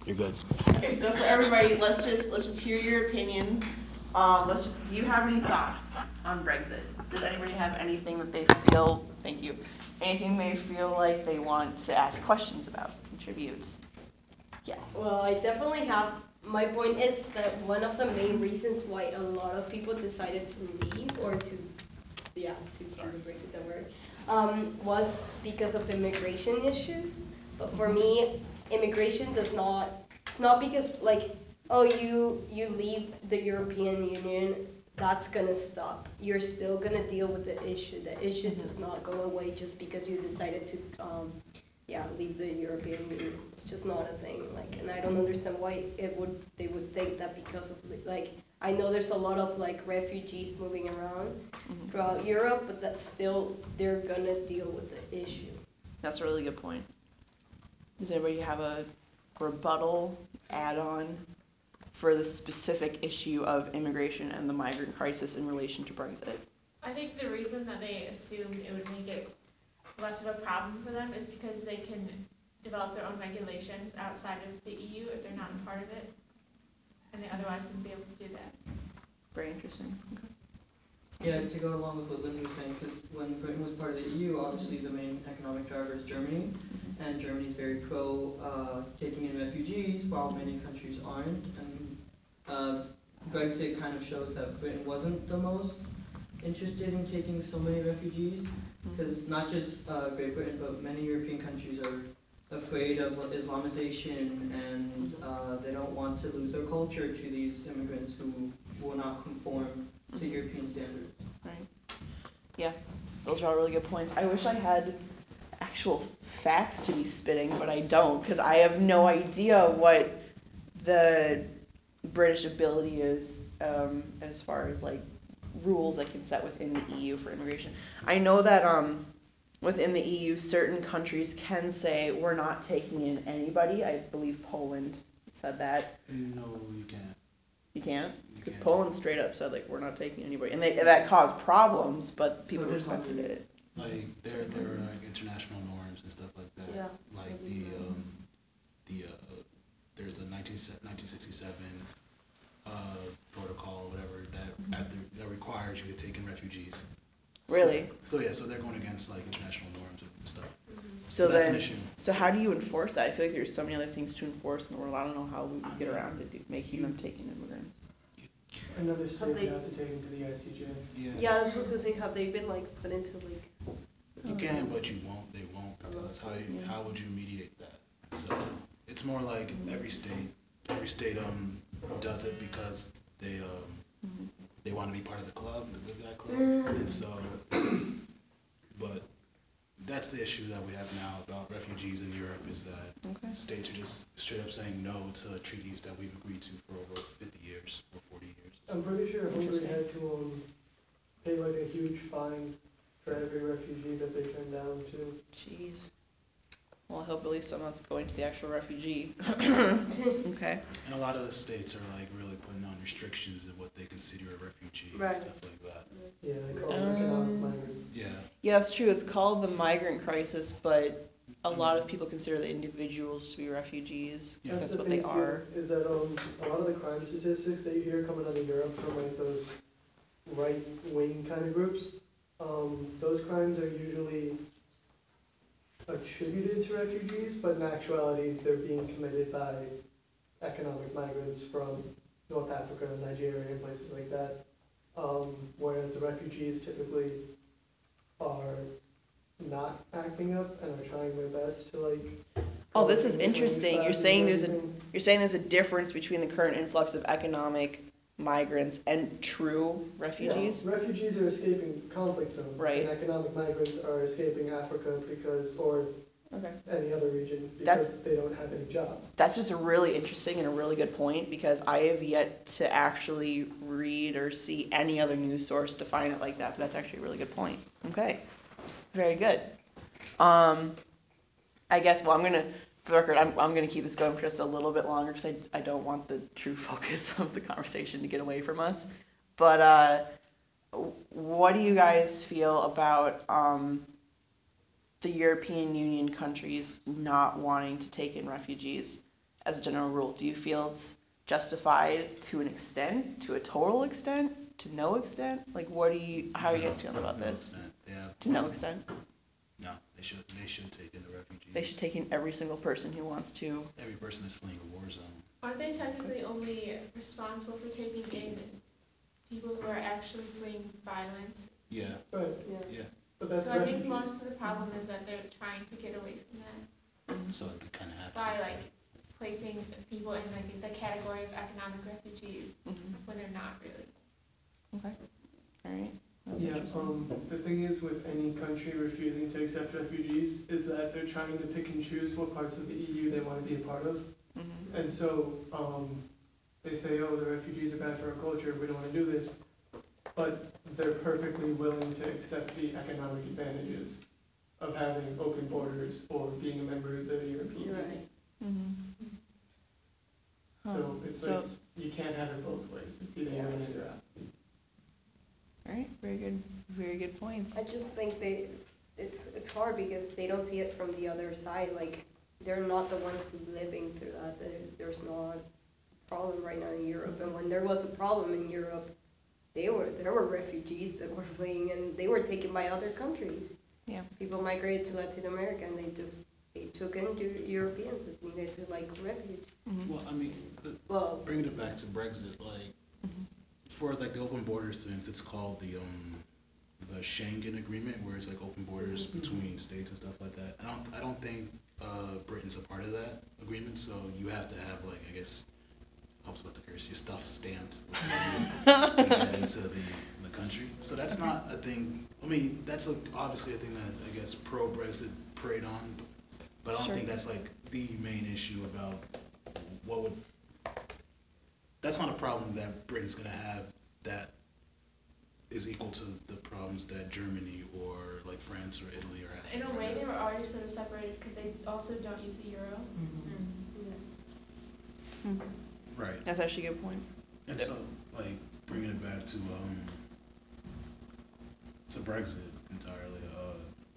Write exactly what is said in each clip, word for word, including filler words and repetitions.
You're good. Okay, so for everybody, let's just let's just hear your opinions. Um, let's just. Do you have any thoughts on Brexit? Does anybody have anything that they feel? Thank you. Anything they feel like they want to ask questions about, contribute? Yes. Well, I definitely have. My point is that one of the main reasons why a lot of people decided to leave or to, yeah, to Sorry. break it that word, um, was because of immigration issues. But for me, immigration does not. It's not because like, oh, you you leave the European Union, that's gonna stop. You're still gonna deal with the issue. The issue does not go away just because you decided to um, yeah, leave the European Union. It's just not a thing. Like, and I don't understand why it would they would think that because of like I know there's a lot of like refugees moving around Mhm. throughout Europe, but that's still they're gonna deal with the issue. That's a really good point. Does anybody have a rebuttal add-on for the specific issue of immigration and the migrant crisis in relation to Brexit? I think the reason that they assumed it would make it less of a problem for them is because they can develop their own regulations outside of the E U if they're not a part of it, and they otherwise wouldn't be able to do that. Very interesting. Okay. Yeah, to go along with what Linda was saying, because when Britain was part of the E U, obviously the main economic driver is Germany, and Germany is very pro uh, taking in refugees, while many countries aren't. And uh, Brexit kind of shows that Britain wasn't the most interested in taking so many refugees, because not just uh, Great Britain, but many European countries are afraid of Islamization, and uh, they don't want to lose their culture to these immigrants who will not conform to European standards. Right. Yeah, those are all really good points. I wish I had actual facts to be spitting, but I don't, because I have no idea what the British ability is um, as far as like rules I can set within the E U for immigration. I know that um, within the E U, certain countries can say we're not taking in anybody. I believe Poland said that. No, you can't. You can't? You Because can't. Poland straight up said like we're not taking anybody, and they that caused problems, but people So did respected Hungary. it. Like there, there are like international norms and stuff like that. Yeah. Like the um, the uh, there's a nineteen sixty-seven uh, protocol, whatever that after that requires you to take in refugees. Really? So, so yeah, so they're going against like international norms and stuff. So, So that's then, an issue. so how do you enforce that? I feel like there's so many other things to enforce in the world. I don't know how we would get around to do, making them taking immigrants. Another state they- would have to take him to the I C J. Yeah. Yeah, that's what I was gonna say. Have they been like put into like? You can, but you won't. They won't because how you, Yeah. how would you mediate that? So it's more like every state, every state um does it because they um they want to be part of the club, the good guy club, and so. But that's the issue that we have now about refugees in Europe is that Okay. states are just straight up saying no to treaties that we've agreed to for over fifty years or forty years. I'm pretty sure Hungary Interesting. had to um, pay like a huge fine for every refugee that they turned down too. Jeez. Well, I hope at least some of that's going to the actual refugee. Okay. And a lot of the states are like really putting on restrictions of what they consider a refugee Right. and stuff like that. Yeah, they call them economic Um, migrants. Yeah. Yeah, it's true. It's called the migrant crisis, but a lot of people consider the individuals to be refugees because that's the what they thing, are. too, is that um, a lot of the crime statistics that you hear coming out of Europe from like those right-wing kind of groups, um, those crimes are usually attributed to refugees, but in actuality, they're being committed by economic migrants from North Africa, Nigeria, and places like that. Um, whereas the refugees typically are not acting up and are trying their best to like. Oh, go this is in between interesting. You're classes saying and there's a everything. you're saying there's a difference between the current influx of economic migrants and true refugees. Yeah, refugees are escaping conflict zones. Right. And economic migrants are escaping Africa because, or Okay. any other region, That's- because they don't have any jobs. That's just a really interesting and a really good point because I have yet to actually read or see any other news source define it like that. But that's actually a really good point. Okay. Very good. Um, I guess, well, I'm going to, for the record, I'm, I'm going to keep this going for just a little bit longer because I, I don't want the true focus of the conversation to get away from us. But uh, what do you guys feel about um, the European Union countries not wanting to take in refugees as a general rule, do you feel it's justified to an extent, to a total extent, to no extent? Like, what do you, how are you guys feeling about No this? extent. They have, To no extent? no, they should, they should take in the refugees. They should take in every single person who wants to. Every person is fleeing a war zone. Aren't they technically only responsible for taking in people who are actually fleeing violence? Yeah, Right, Yeah. yeah. but that's So I think refugees. most of the problem is that they're trying to get away from that So they kind of have to. by like placing people in like the category of economic refugees Mhm. when they're not really. Okay, all right. That's Yeah, interesting. um, the thing is with any country refusing to accept refugees is that they're trying to pick and choose what parts of the E U they want to be a part of. Mhm. And so, um, they say, oh, the refugees are bad for our culture, we don't wanna do this. But they're perfectly willing to accept the economic advantages of having open borders or being a member of the European Union. Mhm. Huh. So it's So, like, you can't have it both ways, it's either you're in or you're out. all right, very good, very good points. I just think they, it's, it's hard because they don't see it from the other side, like, they're not the ones living through that, there, there's not a problem right now in Europe, and when there was a problem in Europe, they were, there were refugees that were fleeing, and they were taken by other countries. Yeah. People migrated to Latin America, and they just, they took in Eu- Europeans that needed to, like, refuge. Mhm. Well, I mean, the, Well, bringing it back to Brexit, like, Mhm. for like the open borders things, it's called the, um, the Schengen Agreement, where it's like open borders between states and stuff like that. I don't, I don't think, uh, Britain's a part of that agreement, so you have to have like, I guess, I was about to curse, your stuff stamped before you get into the, the country. So that's not a thing, I mean, that's a, obviously a thing that I guess pro-Brexit preyed on, but I don't Sure. think that's like the main issue about what would, that's not a problem that Britain's gonna have that is equal to the problems that Germany or like France or Italy are having. In a right way, now. they were already sort of separated because they also don't use the euro. yeah. Hmm. Right. That's actually a good point. And so, like, bringing it back to, um, to Brexit entirely, uh,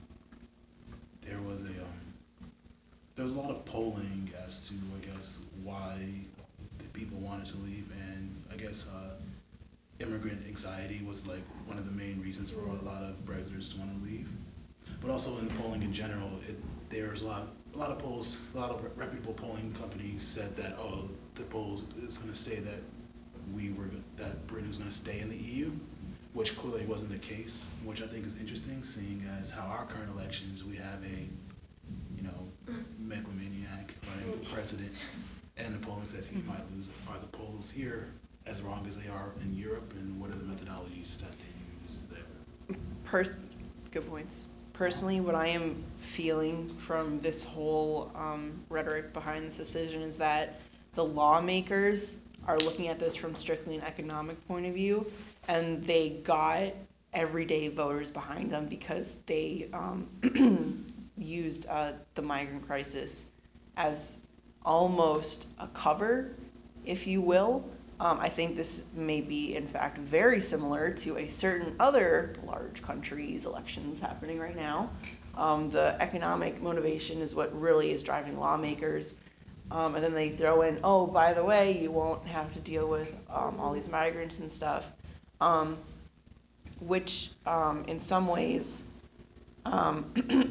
there was a, um, there was a lot of polling as to, I guess, why the people wanted to leave, and I guess, uh, immigrant anxiety was like one of the main reasons for a lot of Brexiters to want to leave. But also in the polling in general, it, there's a lot, a lot of polls, a lot of reputable polling companies said that, oh, the polls is going to say that we were, that Britain was going to stay in the E U, which clearly wasn't the case, which I think is interesting, seeing as how our current elections, we have a, you know, megalomaniac running president, and the polling says he might lose. Are the polls here as wrong as they are in Europe, and what are the methodologies that they use there? Pers- good points. Personally, what I am feeling from this whole um, rhetoric behind this decision is that the lawmakers are looking at this from strictly an economic point of view, and they got everyday voters behind them because they um, used uh, the migrant crisis as almost a cover, if you will. Um, I think this may be, in fact, very similar to a certain other large country's elections happening right now. Um, the economic motivation is what really is driving lawmakers. Um, and then they throw in, oh, by the way, you won't have to deal with um, all these migrants and stuff, um, which um, in some ways, um,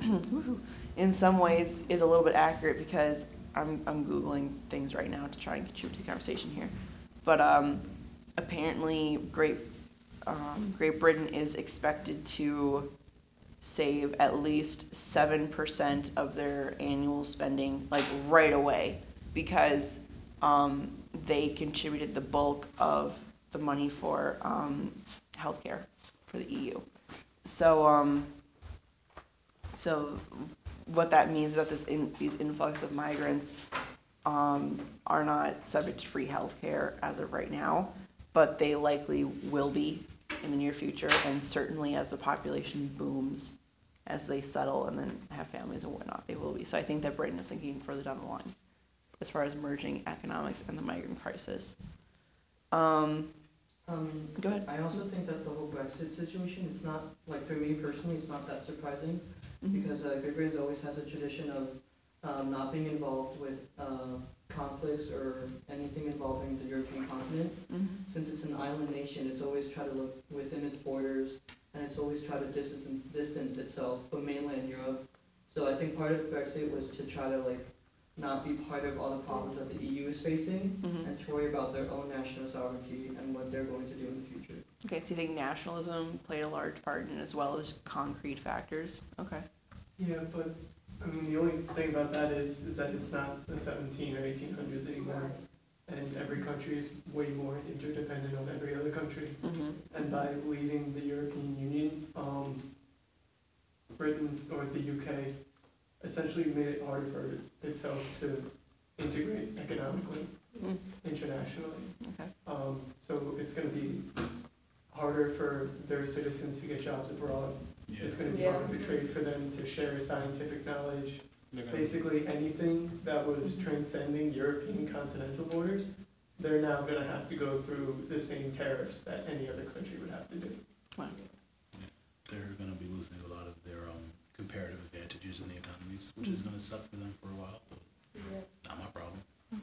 in some ways is a little bit accurate because I'm, I'm Googling things right now to try and get you into the conversation here. But um, apparently Great, um, Great Britain is expected to save at least seven percent of their annual spending, like right away, because um, they contributed the bulk of the money for um, healthcare for the E U. So, um, so what that means is that this in, these influx of migrants um, are not subject to free healthcare as of right now, but they likely will be in the near future, and certainly as the population booms, as they settle and then have families and whatnot, they will be. So I think that Britain is thinking further down the line as far as merging economics and the migrant crisis. Um, Um, go ahead. I also think that the whole Brexit situation, it's not, like for me personally, it's not that surprising, Mhm. because uh, Great Britain always has a tradition of um, not being involved with uh, conflicts or anything involving the European continent. Mhm. Since it's an island nation, it's always tried to look within its borders, and it's always tried to distance, distance itself from mainland Europe. So I think part of Brexit was to try to like not be part of all the problems that the E U is facing, Mhm. and to worry about their own national sovereignty and what they're going to do in the future. Okay, so you think nationalism played a large part in it as well as concrete factors? Okay. Yeah, but, I mean, the only thing about that is, is that it's not the seventeen or eighteen hundreds anymore. And every country is way more interdependent on every other country. Mhm. And by leaving the European Union, um, Britain or the U K essentially made it harder for itself to integrate economically, Mm. internationally. Okay. Um, so it's gonna be harder for their citizens to get jobs abroad. Yeah. It's gonna be Yeah. harder to trade for them, to share scientific knowledge. They're gonna- Basically, anything that was transcending European continental borders, they're now gonna have to go through the same tariffs that any other country would have to do. Wow. They're gonna be losing a lot of their um, comparative advantages in the economies, which is gonna suck for them for a while, but not my problem.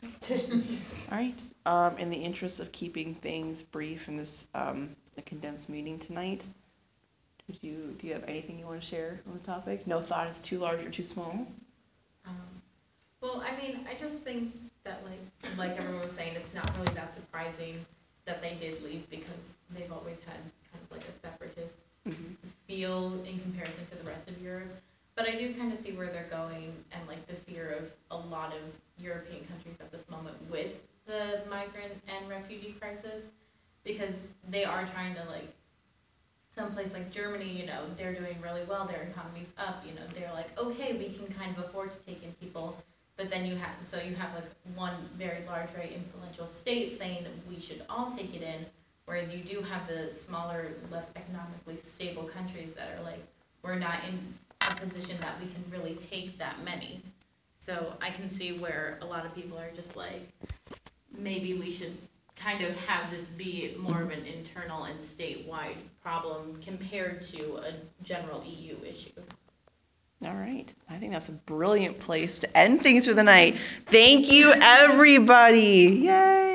All right. Um, in the interest of keeping things brief in this um, a condensed meeting tonight, did you do you have anything you want to share on the topic? No thought is too large or too small. Um, well, I mean, I just think that like, like everyone was saying, it's not really that surprising that they did leave because they've always had kind of like a separatist Mm-hmm. feel in comparison to the rest of Europe. But I do kind of see where they're going and like the fear of a lot of European countries at this moment with the migrant and refugee crisis, because they are trying to like, someplace like Germany, you know, they're doing really well, their economy's up, you know, they're like, okay, we can kind of afford to take in people. But then you have, so you have like one very large, very influential state saying that we should all take it in, whereas you do have the smaller, less economically stable countries that are like, we're not in a position that we can really take that many. So I can see where a lot of people are just like, maybe we should kind of have this be more of an internal and statewide problem compared to a general E U issue. All right. I think that's a brilliant place to end things for the night. Thank you, everybody. Yay.